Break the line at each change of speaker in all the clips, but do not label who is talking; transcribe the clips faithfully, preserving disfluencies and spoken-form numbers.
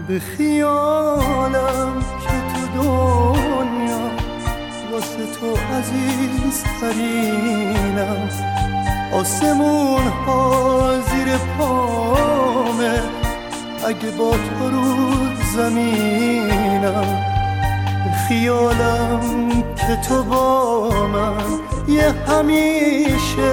به خیالم که تو دنیا واسه تو عزیز ترینم، آسمون ها زیر پامه اگه با تو رو زمینم. به خیالم که تو با من یه همیشه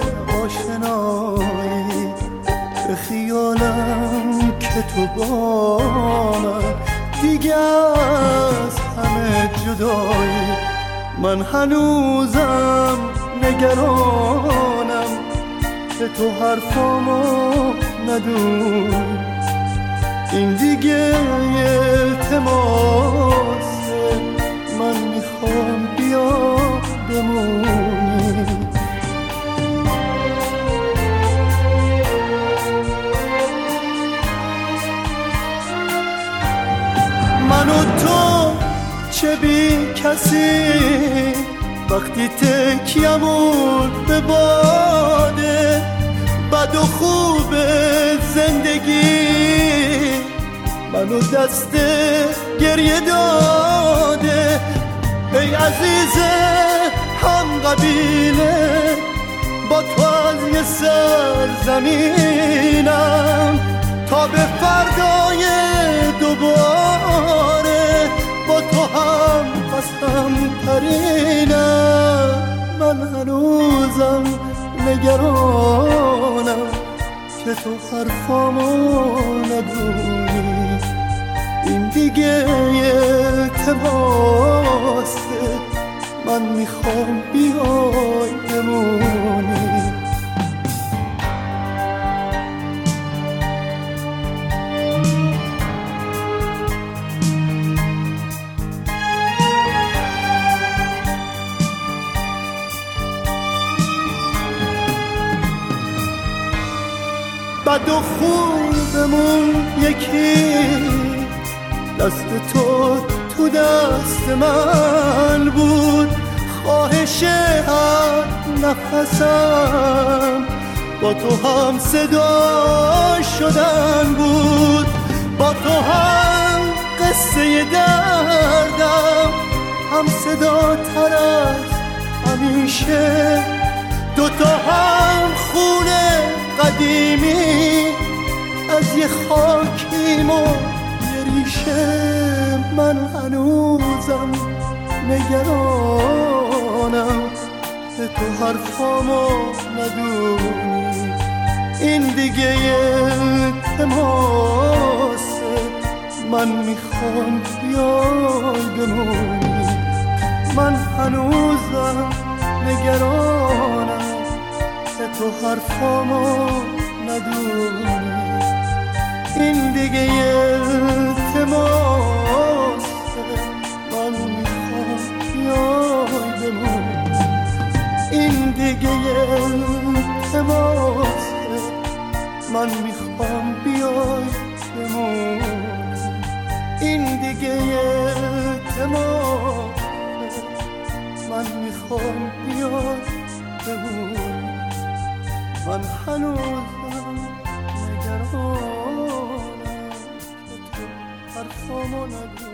آشنایی، به خیالم که تو با من دیگه از همه جدایی. من هنوزم نگرانم که تو حرفامو ندونی، این دیگه التماسه، من میخوام بیا بمونی. من و تو چه بی کسی وقتی تکیمون به باده، بد و خوب زندگی منو دست گریه داده. ای عزیز هم قبیله با تو از یه سرزمینم، تا به فردای دوباره با تو هم قسم ترینم. من هنوزم نگرانم که تو حرفامو ندونی، این دیگه التماسه، من میخوام بیای بمونی. بد و خوبمون یکی، دست تو تو دست من بود، خواهش هر نفسم با تو هم صدا شدن بود، با تو هم قصه دردم هم صدا تر از همیشه، دوتا هم خونه قدیمی از یه خاکیم و یه ریشه. من هنوزم نگرانم که تو حرفامو ندونی، این دیگه التماسه، من میخوام بیای بمونی. من هنوزم نگرانم که تو حرفامو ندونی، این دیگه التماسه، من میخوام بیای بمونی، این دیگه التماسه، من میخوام بیای بمونی، این دیگه التماسه، من میخوام بیای بمونی. من هنوزم نگرانم که تو حرفامو ندونی.